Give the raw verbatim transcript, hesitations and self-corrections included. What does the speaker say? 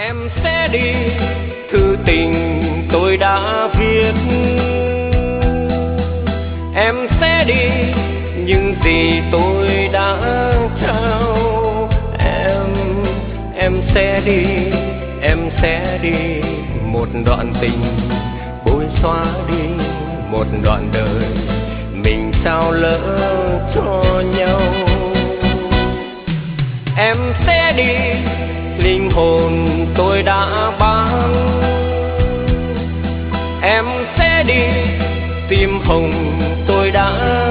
Em sẽ đi, thư tình tôi đã viết. Em sẽ đi, những gì tôi đã trao. Em, em sẽ đi, em sẽ đi, một đoạn tình bôi xóa đi một đoạn đời mình sao lỡ cho nhau. Em sẽ đi, linh hồn tôi đã bán. Em sẽ đi, tim hồng tôi đã